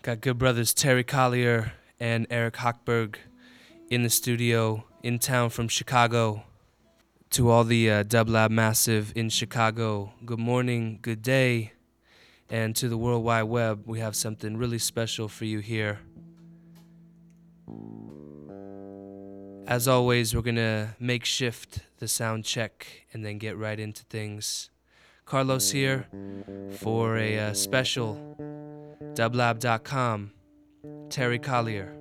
Got good brothers Terry Collier and Eric Hochberg in the studio, in town from Chicago. To all the Dub Lab Massive in Chicago, good morning, good day. And to the World Wide Web, we have something really special for you here. As always, we're gonna makeshift the sound check and then get right into things. Carlos here for a special dublab.com, Terry Collier.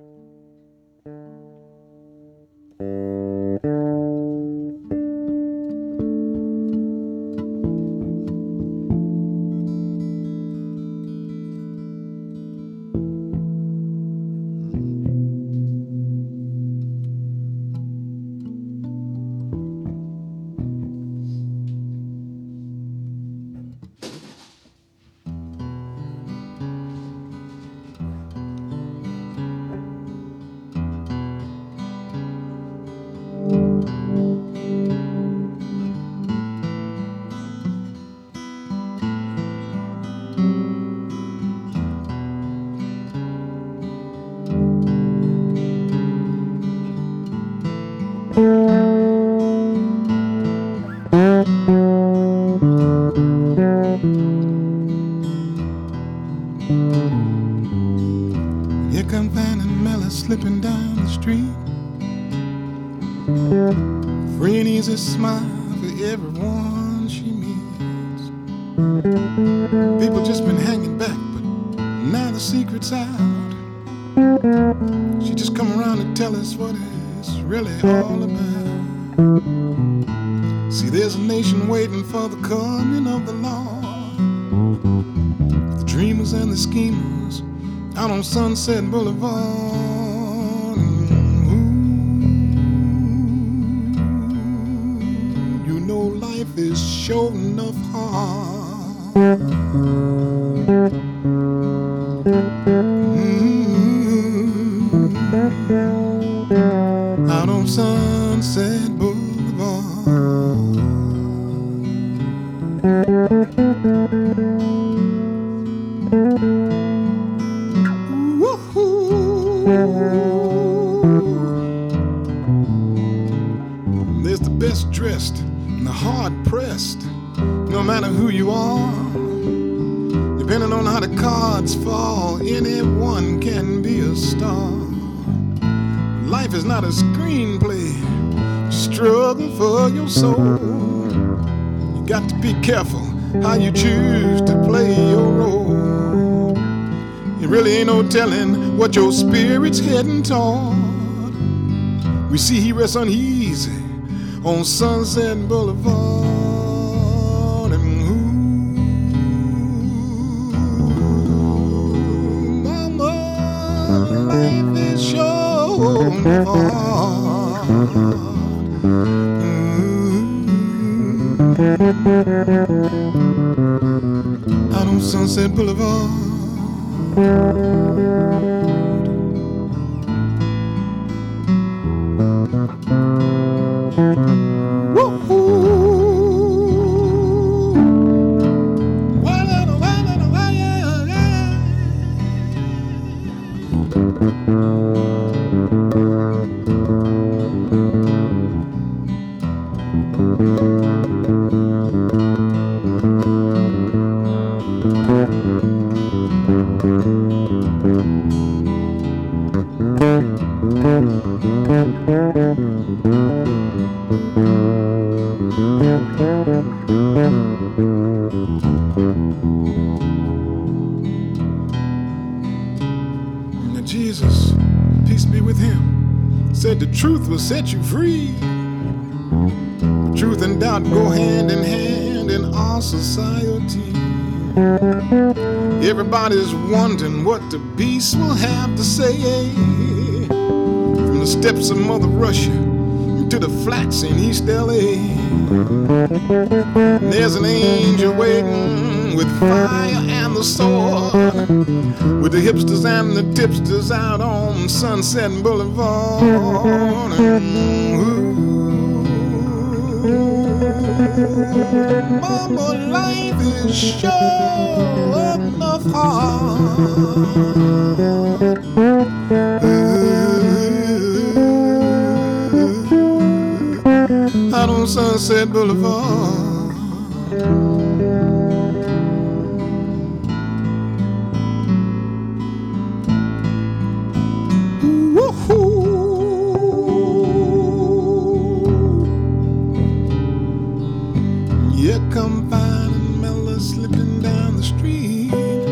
Here comes Van and Mella slipping down the street. Free and easy smile for everyone she meets. People just been hanging back, but now the secret's out. She just come around to tell us what it's really all about. See, there's a nation waiting for the coming of the Lord. The dreamers and the schemers out on Sunset Boulevard. And you know life is sure enough hard. Out on Sunset Boulevard. There's the best dressed and the hard pressed, no matter who you are. Depending on how the cards fall, anyone can be a star. Life is not a screenplay, struggle for your soul. You got to be careful how you choose to play your role. It really ain't no telling what your spirit's heading toward. We see he rests uneasy on Sunset Boulevard. And mama, life is sure hard. Out on Sunset Boulevard. Now Jesus, peace be with him, said the truth will set you free. Truth and doubt go hand in hand in our society. Everybody's wondering what the beast will have to say. From the steps of Mother Russia to the flats in East LA. There's an angel waiting with fire and the sword, with the hipsters and the tipsters out on Sunset Boulevard. And Mama, life is sure enough hard. Out on Sunset Boulevard. Here come Fine and Mella slipping down the street.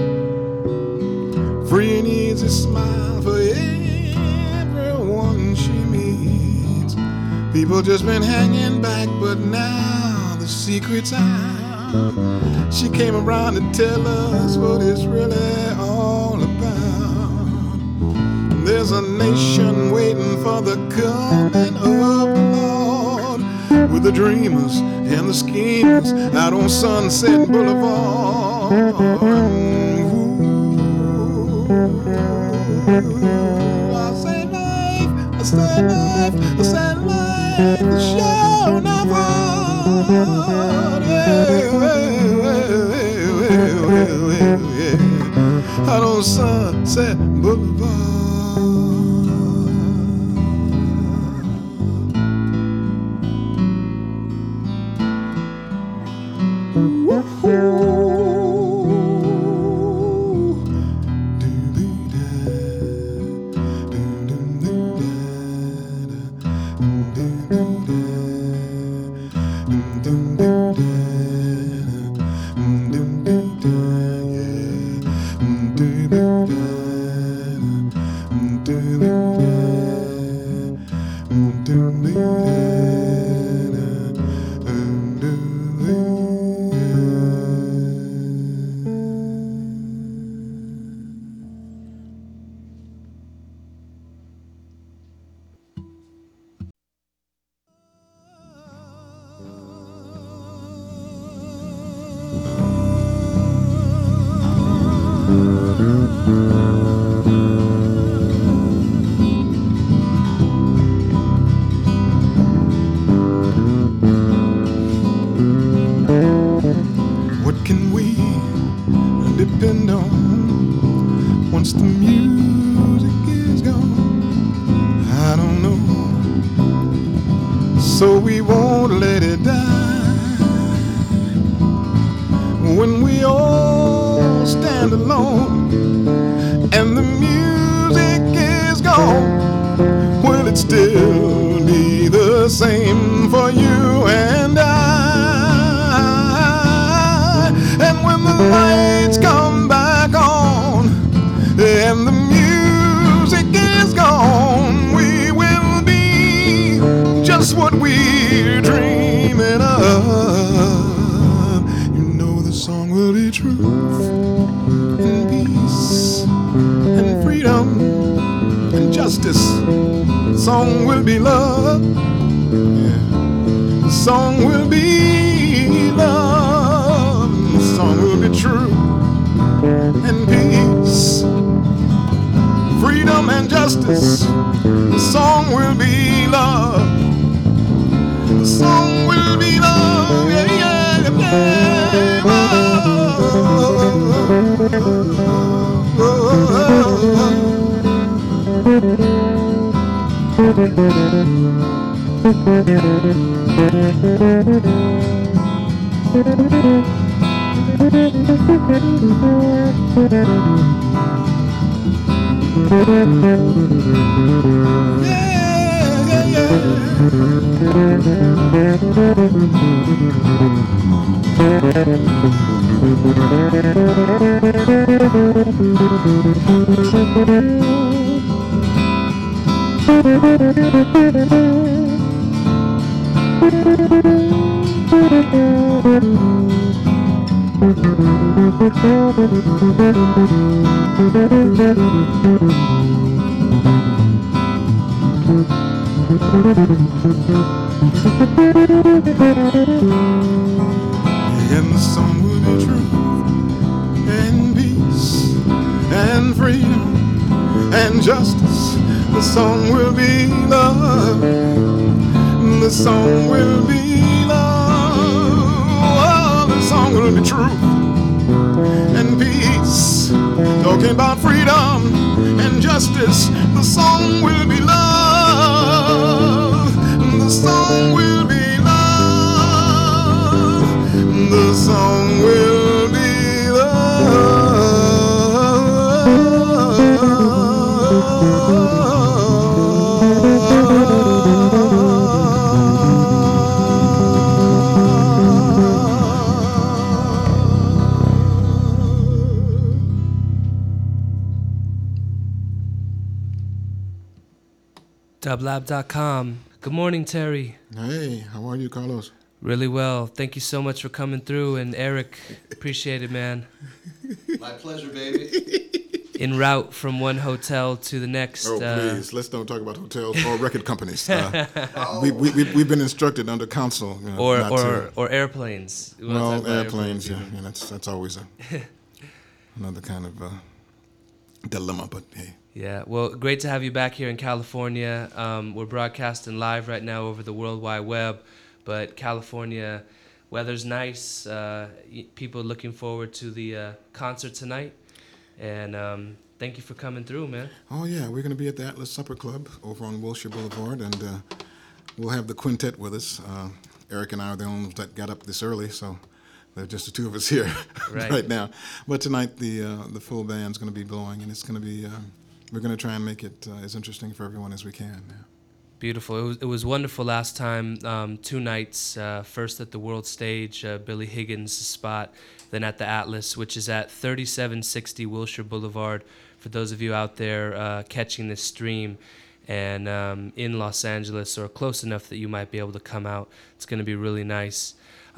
Free and easy smile for everyone she meets. People just been hanging back, but now the secret's out. She came around to tell us what it's really all about. There's a nation waiting for the coming of the Lord, with the dreamers and the schemers out on Sunset Boulevard. I say life, I say life, I say life, the show not hard. Out on Sunset Boulevard. What can we depend on once the music is gone? I don't know, so we won't let it die. When we all stand alone and the music is gone, will it still be the same for you and I? And when the lights come back on and the music is gone, we will be just what we're dreaming of. You know the song will be truth and peace and freedom and justice. The song will be love. Yeah. The song will be love. The song will be truth and peace, freedom and justice. The song will be love. The song will be love. Yeah, yeah, yeah. And the song will be truth and peace and freedom and justice. The song will be love. The song will be love. song will be truth and peace. Talking about freedom and justice, the song will be love. The song will be love. The song will be love. Dublab.com. Good morning, Terry. Hey, how are you, Carlos? Really well. Thank you so much for coming through. And Eric, appreciate it, man. My pleasure, baby. En route from one hotel to the next. Oh, please, let's don't talk about hotels or record companies. We've been instructed under counsel. You know, or airplanes. Well, airplanes, yeah, that's always another kind of dilemma, but hey. Yeah, well, great to have you back here in California. We're broadcasting live right now over the World Wide Web, but California weather's nice. People looking forward to the concert tonight, and thank you for coming through, man. Oh yeah, we're going to be at the Atlas Supper Club over on Wilshire Boulevard, and we'll have the quintet with us. Eric and I are the only ones that got up this early, so there's just the two of us here right now. But tonight the full band's going to be blowing, and it's going to be. We're going to try and make it as interesting for everyone as we can. Yeah. Beautiful. It was wonderful last time. 2 nights. First at the World Stage, Billy Higgins' spot. Then at the Atlas, which is at 3760 Wilshire Boulevard. For those of you out there catching this stream and in Los Angeles or close enough that you might be able to come out, it's going to be really nice.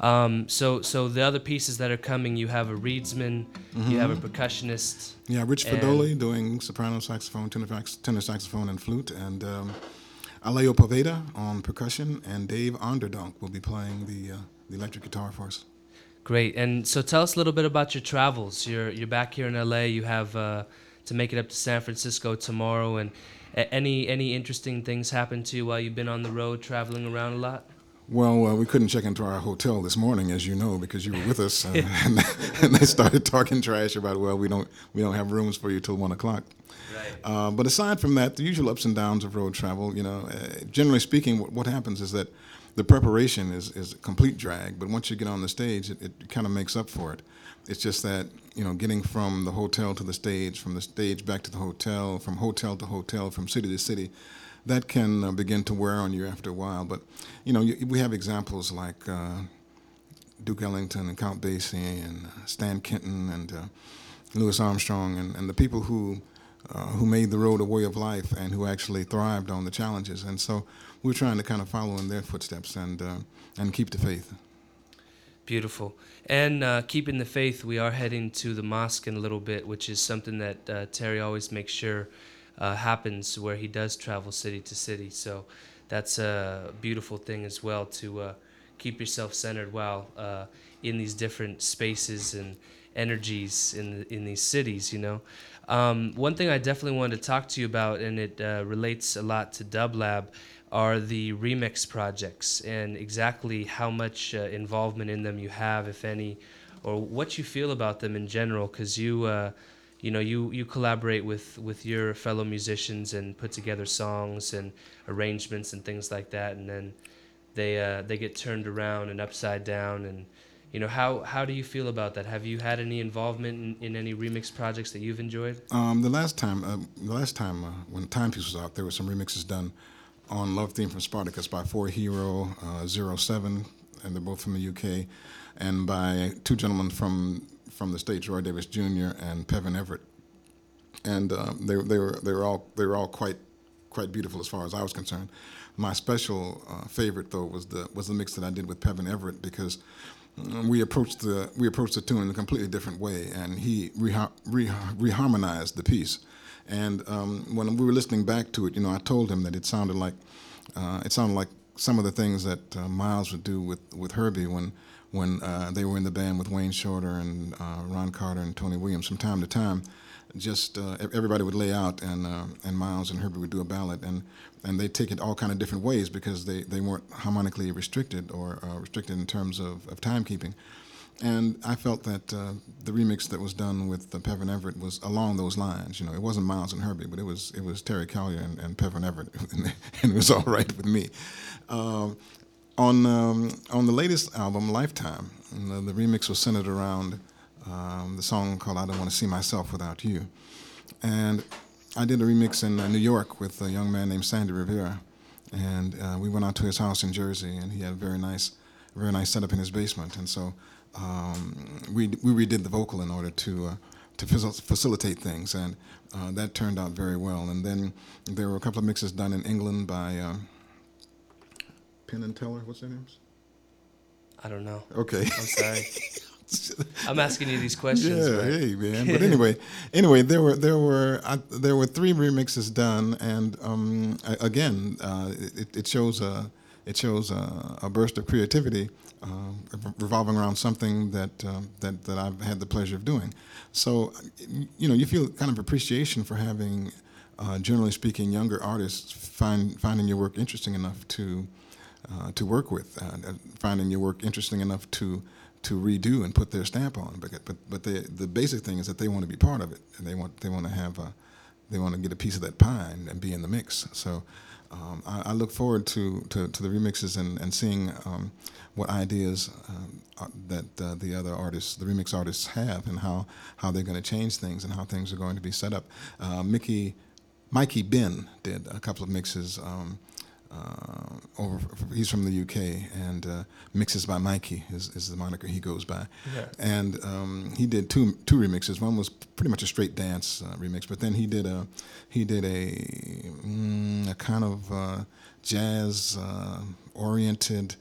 So the other pieces that are coming, you have a reedsman, you have a percussionist. Yeah, Rich Fedoli doing soprano saxophone, tenor saxophone, and flute, and Alejo Poveda on percussion, and Dave Onderdonk will be playing the electric guitar for us. Great, and so tell us a little bit about your travels. You're back here in LA. You have to make it up to San Francisco tomorrow, and any interesting things happen to you while you've been on the road traveling around a lot? Well, we couldn't check into our hotel this morning, as you know, because you were with us, and they started talking trash about, well, we don't have rooms for you till 1 o'clock. Right. But aside from that, the usual ups and downs of road travel, you know, generally speaking, what happens is that the preparation is a complete drag, but once you get on the stage, it kind of makes up for it. It's just that, you know, getting from the hotel to the stage, from the stage back to the hotel, from hotel to hotel, from city to city, that can begin to wear on you after a while. But, you know, we have examples like Duke Ellington and Count Basie and Stan Kenton and Louis Armstrong and the people who made the road a way of life and who actually thrived on the challenges. And so we're trying to kind of follow in their footsteps and keep the faith. Beautiful. And keeping the faith, we are heading to the mosque in a little bit, which is something that Terry always makes sure happens where he does travel city to city. So that's a beautiful thing as well, to keep yourself centered while in these different spaces and energies in these cities, you know. One thing I definitely wanted to talk to you about, and it relates a lot to Dublab, are the remix projects and exactly how much involvement in them you have, if any, or what you feel about them in general, because you collaborate with your fellow musicians and put together songs and arrangements and things like that, and then they get turned around and upside down. And you know, how do you feel about that? Have you had any involvement in any remix projects that you've enjoyed? The last time when Timepiece was out, there were some remixes done on Love Theme from Spartacus by 4Hero, 07, and they're both from the UK, and by two gentlemen from the States, Roy Davis Jr. and Pevin Everett, and they were all quite beautiful as far as I was concerned. My special favorite though was the mix that I did with Pevin Everett, because we approached the tune in a completely different way, and he reharmonized the piece. And when we were listening back to it, you know, I told him that it sounded like some of the things that Miles would do with Herbie when they were in the band with Wayne Shorter and Ron Carter and Tony Williams. From time to time, just everybody would lay out, and Miles and Herbie would do a ballad, and they take it all kind of different ways because they weren't harmonically restricted or restricted in terms of timekeeping. And I felt that the remix that was done with Pevin Everett was along those lines. You know, it wasn't Miles and Herbie, but it was Terry Callier and Pevin Everett, and it was all right with me. On the latest album, Lifetime, the remix was centered around the song called "I Don't Want to See Myself Without You," and I did a remix in New York with a young man named Sandy Rivera, and we went out to his house in Jersey, and he had a very nice setup in his basement, and so we redid the vocal in order to facilitate things, and that turned out very well. And then there were a couple of mixes done in England by Penn and Teller. What's their names? I don't know. Okay. I'm sorry. I'm asking you these questions. Yeah, but. hey man. But anyway, there were 3 remixes done, and again, it shows a burst of creativity revolving around something that I've had the pleasure of doing. So, you know, you feel kind of appreciation for having, generally speaking, younger artists finding your work interesting enough to work with, finding your work interesting enough to redo and put their stamp on. But the basic thing is that they want to be part of it, and they want to get a piece of that pie and be in the mix. So I look forward to the remixes and seeing what ideas that the other artists, the remix artists, have, and how they're going to change things and how things are going to be set up. Mikey Ben did a couple of mixes. He's from the UK, and Mixes by Mikey is the moniker he goes by. Yeah. And he did two remixes. One was pretty much a straight dance remix, but then he did a kind of jazz oriented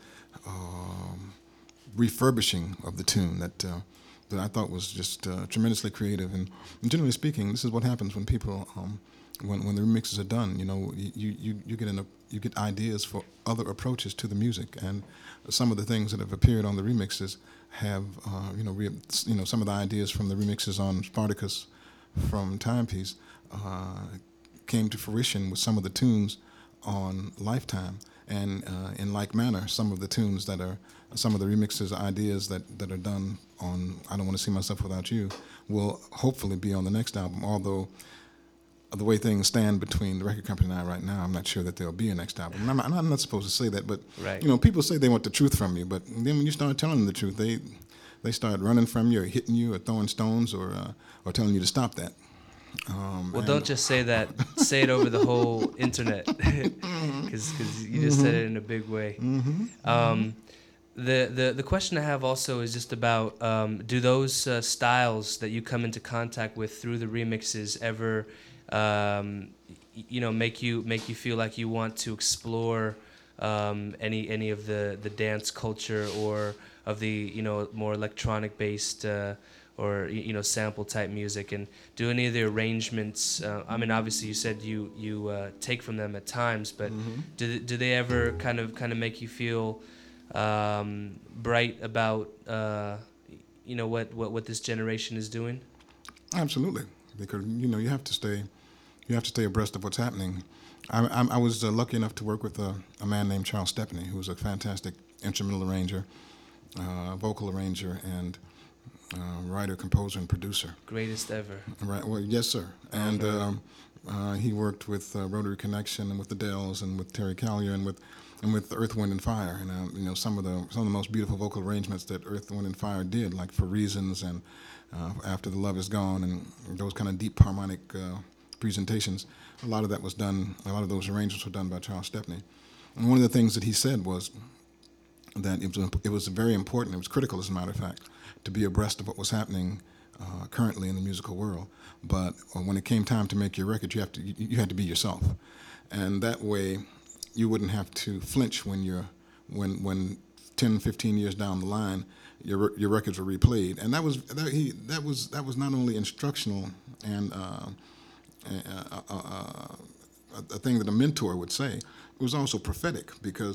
refurbishing of the tune that I thought was just tremendously creative. And generally speaking, this is what happens when people. When the remixes are done, you know, you get ideas for other approaches to the music, and some of the things that have appeared on the remixes have, some of the ideas from the remixes on Spartacus from Timepiece came to fruition with some of the tunes on Lifetime, and in like manner, some of the tunes that are some of the remixes ideas that are done on I Don't Want to See Myself Without You will hopefully be on the next album, although. The way things stand between the record company and I right now, I'm not sure that there'll be a next album. And I'm not supposed to say that, but right. You know, people say they want the truth from you, but then when you start telling them the truth, they start running from you, or hitting you, or throwing stones, or telling you to stop that. Well, don't just say that. Say it over the whole internet, because you just said it in a big way. Mm-hmm. The question I have also is just about do those styles that you come into contact with through the remixes ever make you feel like you want to explore any of the dance culture or of the more electronic based or sample type music, and do any of the arrangements? I mean, obviously you said you take from them at times, but do they ever kind of make you feel bright about what this generation is doing? Absolutely, because you have to stay abreast of what's happening. I was lucky enough to work with a man named Charles Stepney, who's a fantastic instrumental arranger, vocal arranger, and writer, composer, and producer. Greatest ever. Right. Well, yes, sir. And he worked with Rotary Connection and with the Dells and with Terry Callier and with Earth, Wind, and Fire. And some of the most beautiful vocal arrangements that Earth, Wind, and Fire did, like For Reasons and After the Love Is Gone, and those kind of deep harmonic presentations. A lot of that was done. A lot of those arrangements were done by Charles Stepney. And one of the things that he said was that it was very important. It was critical, as a matter of fact, to be abreast of what was happening currently in the musical world. But when it came time to make your record, you had to be yourself, and that way you wouldn't have to flinch when 10, 15 years down the line your records were replayed. And that was not only instructional and a thing that a mentor would say. It was also prophetic, because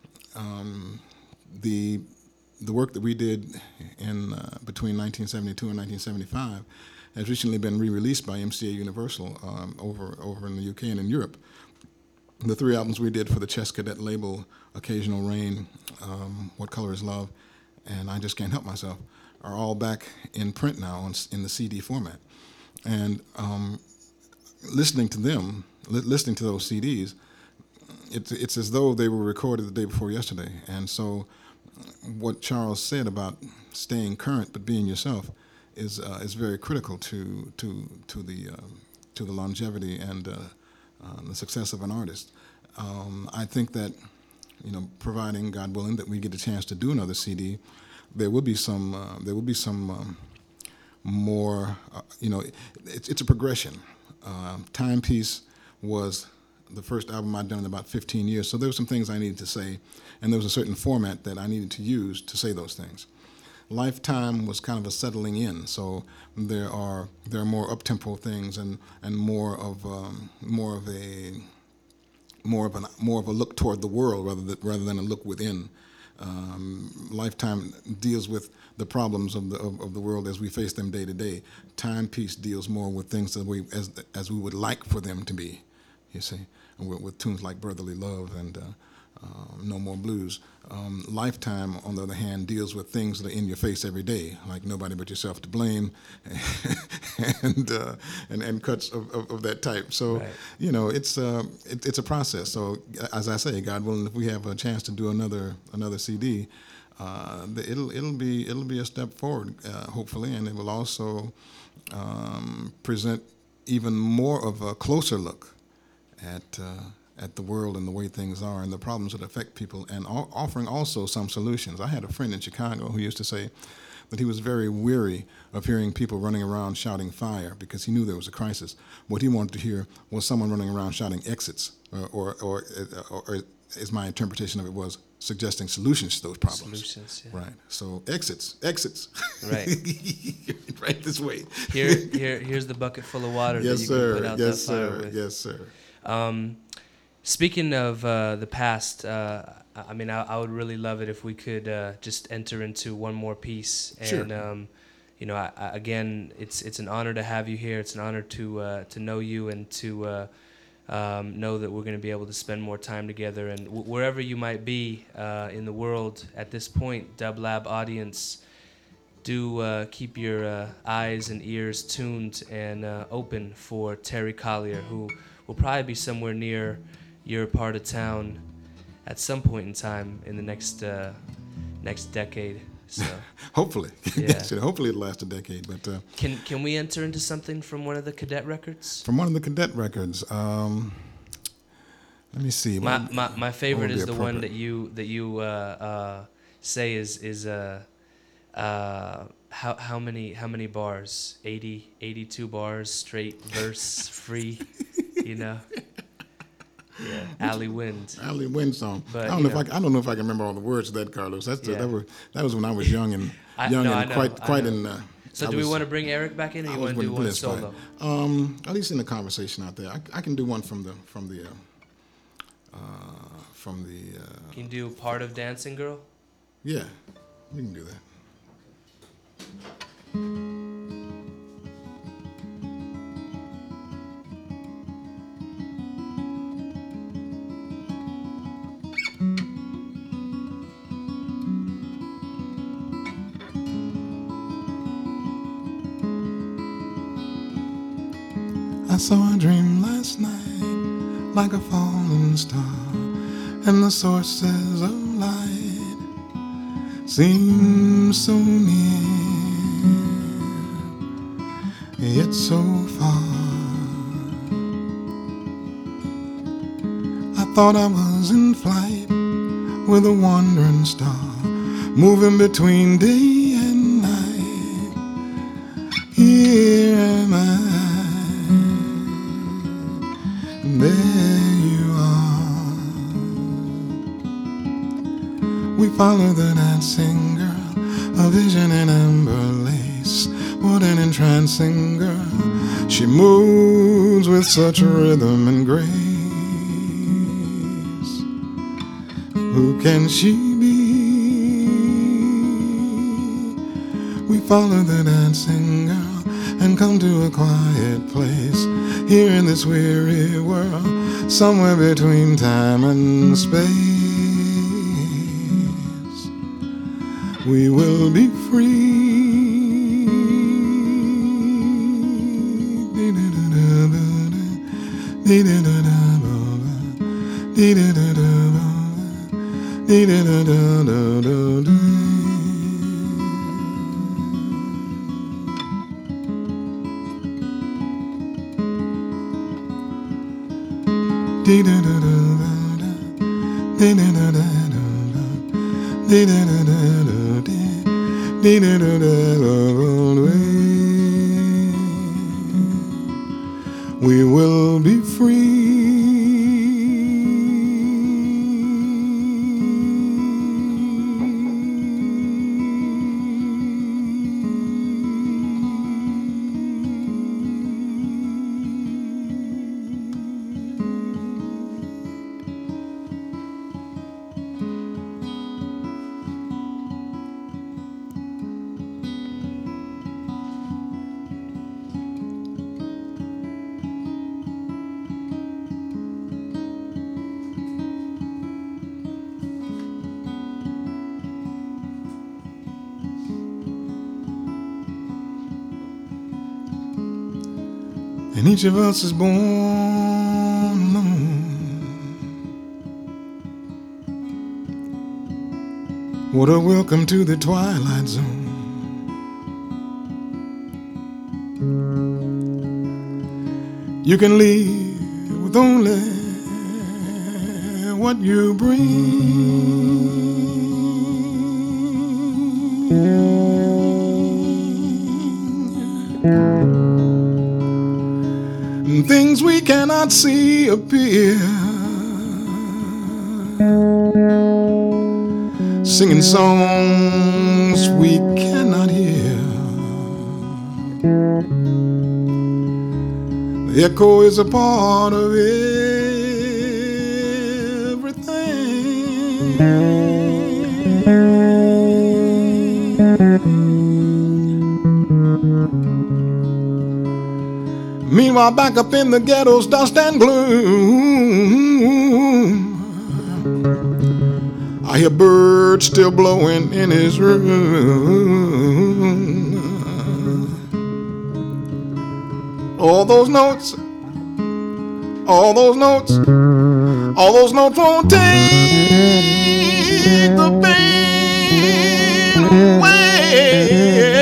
the work that we did in between 1972 and 1975 has recently been re-released by MCA Universal over in the UK and in Europe. The 3 albums we did for the Chess Cadet label, Occasional Rain, What Color Is Love, and I Just Can't Help Myself, are all back in print now in the CD format. And listening to them, listening to those CDs, it's as though they were recorded the day before yesterday. And so what Charles said about staying current but being yourself is very critical to the longevity and the success of an artist. I think that, providing, God willing, that we get a chance to do another CD, there will be some more. It's a progression. Timepiece was the first album I'd done in about 15 years, so there were some things I needed to say, and there was a certain format that I needed to use to say those things. Lifetime was kind of a settling in, so there are more up-tempo things and more of a look toward the world rather than a look within. Lifetime deals with the problems of the world as we face them day to day. Timepiece deals more with things that as we would like for them to be, you see, and with tunes like Brotherly Love and No More Blues. Lifetime, on the other hand, deals with things that are in your face every day, like Nobody But Yourself to Blame, and cuts of that type. So, right. It's a process. So, as I say, God willing, if we have a chance to do another CD, it'll be a step forward, hopefully, and it will also present even more of a closer look at the world and the way things are and the problems that affect people, and offering also some solutions. I had a friend in Chicago who used to say that he was very weary of hearing people running around shouting fire because he knew there was a crisis. What he wanted to hear was someone running around shouting exits, or as my interpretation of it was, suggesting solutions to those problems. Solutions, yeah. Right. So exits. Right. Right this way. Here's the bucket full of water that you can put out that fire with. Yes, sir. Speaking of the past, I would really love it if we could just enter into one more piece. Sure. And again, it's an honor to have you here. It's an honor to know you and to know that we're going to be able to spend more time together. And wherever you might be in the world at this point, Dub Lab audience, do keep your eyes and ears tuned and open for Terry Collier, who will probably be somewhere near your part of town at some point in time in the next decade. So hopefully, yeah. Hopefully it'll last a decade. But can we enter into something from one of the Cadet records? From one of the Cadet records, let me see. My favorite is the one that you say is how many bars? 82 bars straight verse free. Yeah, Alley Wind. Alley Wind song. But, I don't know if I can remember all the words of that, Carlos. That was when I was young and quite in. So do we want to bring Eric back in, or you want to do one solo? At least in the conversation out there, I can do one from the. Can you do part of Dancing Girl? Yeah, we can do that. I saw a dream last night, like a falling star, and the sources of light seem so near, yet so far. I thought I was in flight with a wandering star, moving between day and night. Here am I. There you are. We follow the dancing girl, a vision in amber lace. What an entrancing girl. She moves with such rhythm and grace. Who can she be? We follow the dancing girl and come to a quiet place. Here in this weary world, somewhere between time and space, we will be free. We will be free. And each of us is born alone. What a welcome to the twilight zone. You can leave with only what you bring. Things we cannot see appear, singing songs we cannot hear. The echo is a part of Meanwhile, back up in the ghetto's dust and gloom, I hear birds still blowing in his room. All those notes, all those notes, all those notes won't take the pain away.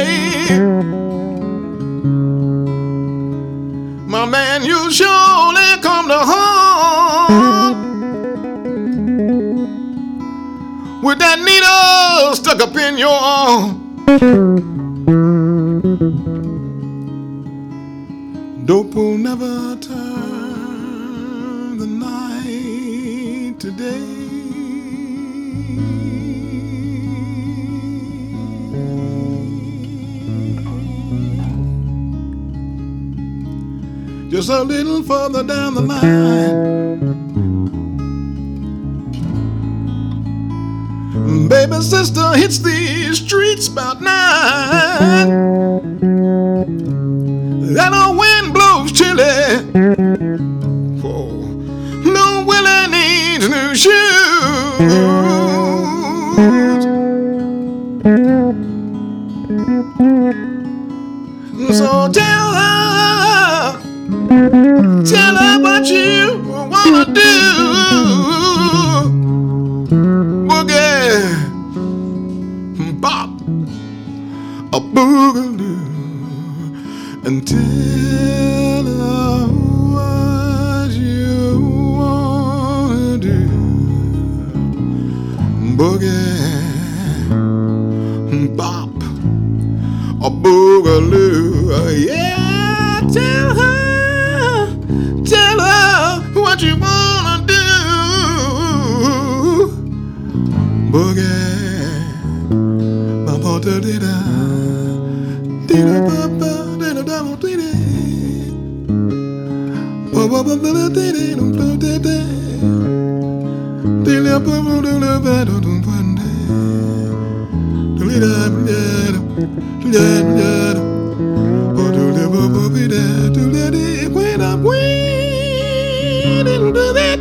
My man, you surely come to harm with that needle stuck up in your arm. Dope will never turn the night to day. Just a little further down the line, baby sister hits these streets about 9. That old wind blows chilly. Oh, no Willie needs new shoes. So tell her what you wanna do. Boogie, bop, a boogaloo, and tell her what you wanna do. Boogie, bop, a boogaloo, yeah. Tell her what you wanna do. Boogie, bop, da da da. When I'm waiting to that,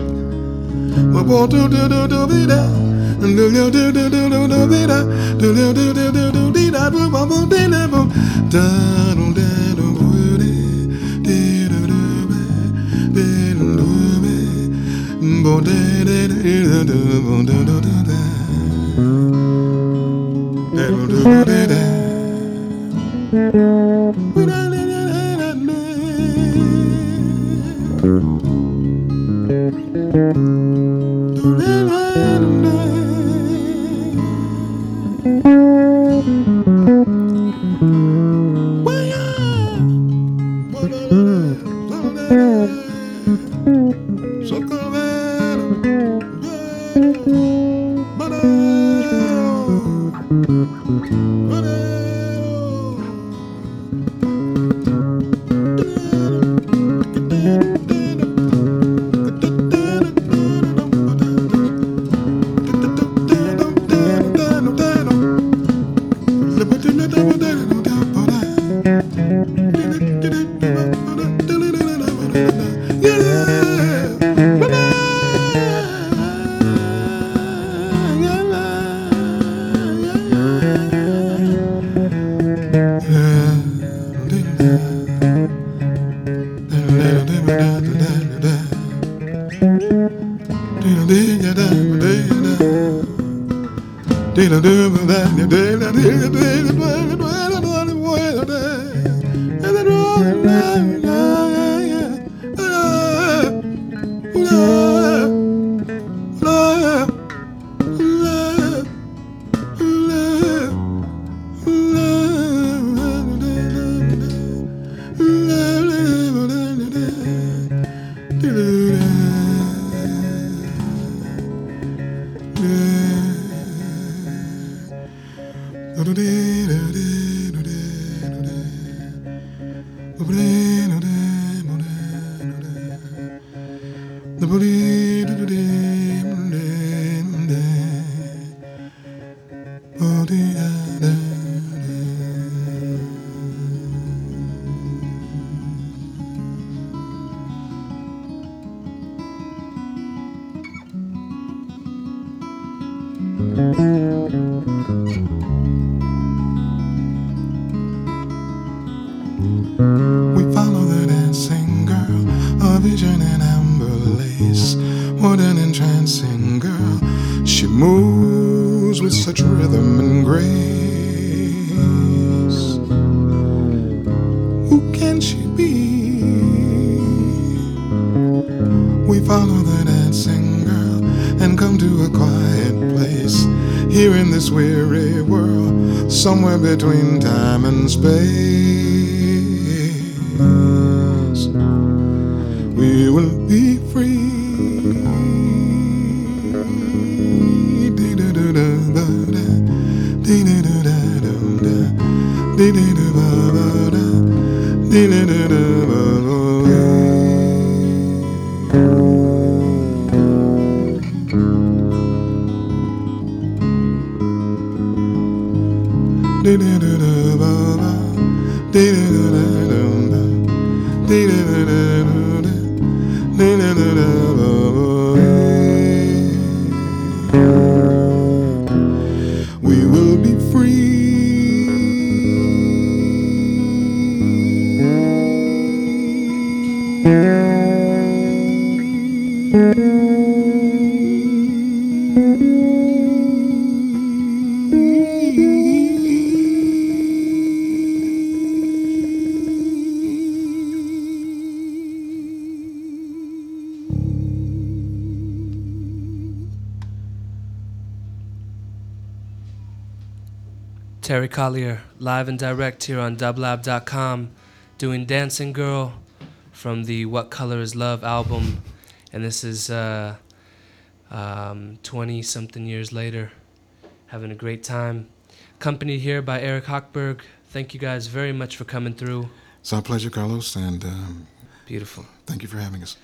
We follow the dancing girl, a vision in amber lace. What an entrancing girl. She moves with such rhythm and grace. Who can she be? We follow the dancing girl and come to a quiet place. Here in this weary world, somewhere between time and space, we will be free. We will be free. Terry Collier, live and direct here on dublab.com, doing Dancing Girl from the What Color Is Love album. And this is 20-something years later. Having a great time. Accompanied here by Eric Hochberg. Thank you guys very much for coming through. It's our pleasure, Carlos, and Beautiful. thank you for having us.